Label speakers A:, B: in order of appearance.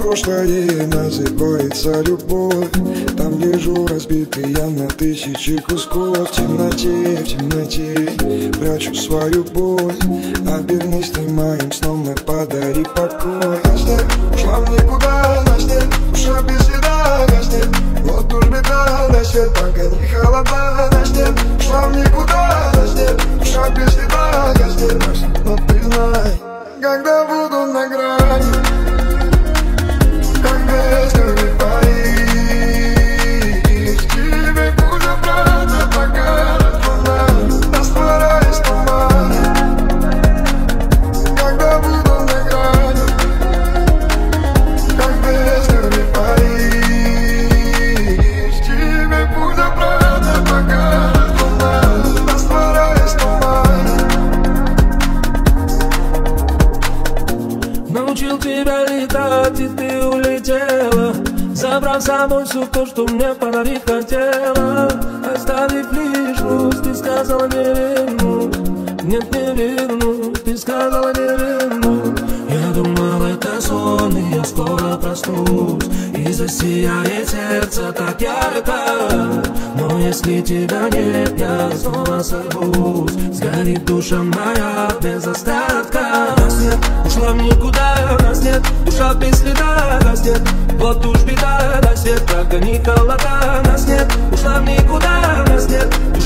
A: прошлое называется любовь. Там лежу разбитый я на тысячи кусков. В темноте прячу свою боль. Обернись ты моим сном и подари покой. Гаснет, ушла в никуда, гаснет, душа без следа, гаснет. Вот уж беда, гаснет, пока не холода, гаснет. Ушла в никуда, гаснет, душа без следа, гаснет. Но ты знай, когда буду на грани, как бездны парить, тебе путь обратно покажет луна, растворяясь в тумане. Когда буду на грани, как бездны парить, тебе путь обратно покажет луна, растворяясь в тумане.
B: Научил тебя летать, и ты улетела, забрав с собой все то, что мне подарить хотела. Оставив лишь грусть, ты сказала не вернусь. Нет, не вернусь, ты сказала не вернусь. Я думал, это сон, и я скоро проснусь, и засияет сердце так ярко. Но если тебя нет, я снова сорвусь. Сгорит душа моя без остатка. Нас нет, ушла в никуда, нас нет, душа без следа, нас нет. Вот уж беда, на свет, как не холода. Нас нет, ушла в никуда, нас нет,